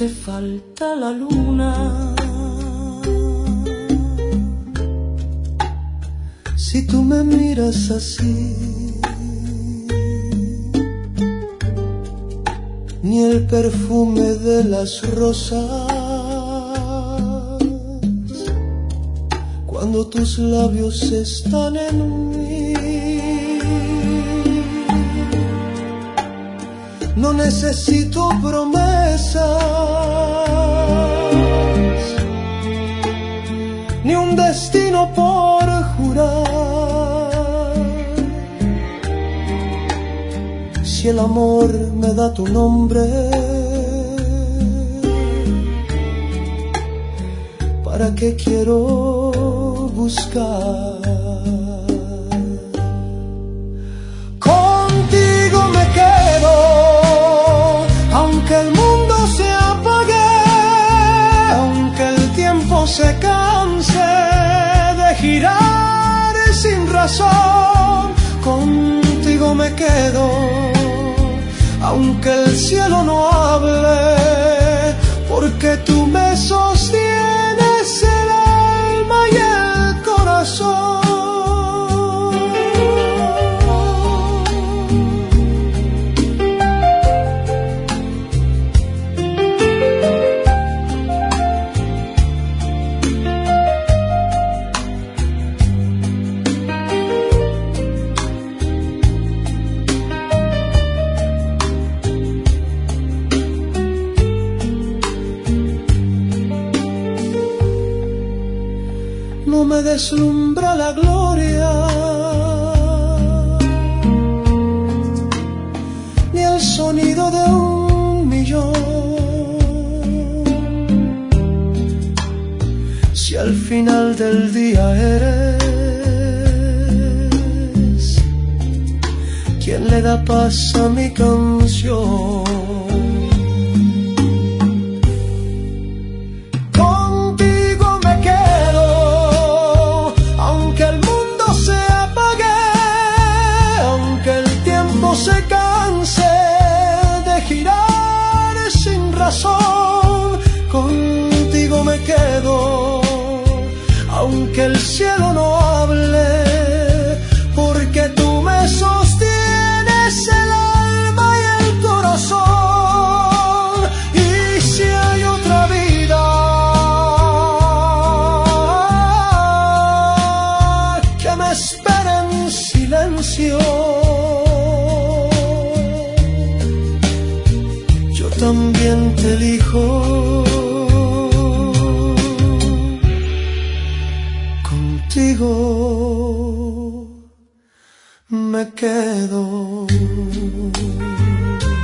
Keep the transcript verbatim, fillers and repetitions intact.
hace falta la luna. Si tú me miras así, ni el perfume de las rosas, cuando tus labios están en mí. No necesito promesas, ni un destino por jurar. Si el amor me da tu nombre, ¿para qué quiero buscar? Contigo me quedo, aunque el mundo se apague, aunque el tiempo se canse de girar sin razón. Contigo me quedo, aunque el cielo no hable, porque tú me sostienes el alma y el corazón. No me deslumbra la gloria, ni el sonido de un millón. Si al final del día eres quien le da paz a mi canción. Se canse de girar sin razón, contigo me quedo, aunque el cielo no hable, porque tú me sostienes el alma y el corazón. Y si hay otra vida que me espera en silencio, también te elijo. Contigo me quedo.